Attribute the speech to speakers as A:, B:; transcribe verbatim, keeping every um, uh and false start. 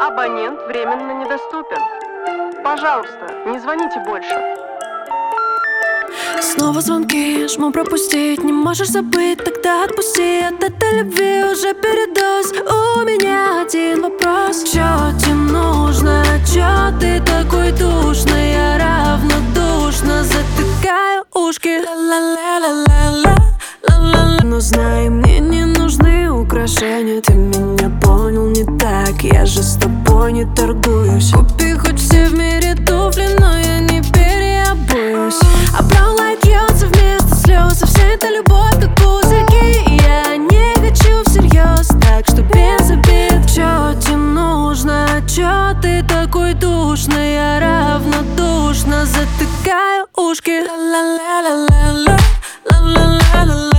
A: Абонент временно недоступен. Пожалуйста, не звоните больше.
B: Снова звонки, жму пропустить. Не можешь забыть, тогда отпусти. От этой любви уже передоз. У меня один вопрос: чё тебе нужно? Чё ты такой душный? Я равнодушно затыкаю ушки. Ла-ла-ла-ла-ла, ла-ла-ла. Но знай, мне не нужны украшения. Ты меня понял не так, я же с тобой не торгуюсь. Купи хоть все в мире туфли, но я не переобуюсь. А Brown Light льется вместо слез, а вся эта любовь как пузырьки. Я не хочу всерьез, так что без обид. Чё тебе нужно? Чё ты такой душный? Я равнодушно затыкаю ушки. Ла-ла-ла-ла-ла, ла-ла-ла-ла-ла.